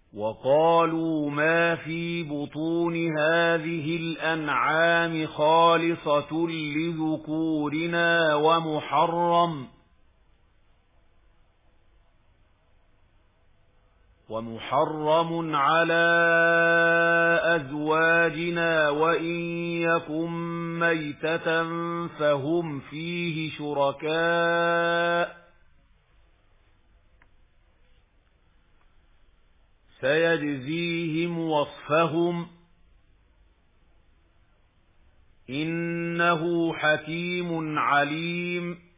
وقالوا ما في بطون هذه الأنعام خالصة لذكورنا ومحرم على أزواجنا وإن يكن ميتة فهم فيه شركاء سيجزيهم وصفهم إنه حكيم عليم.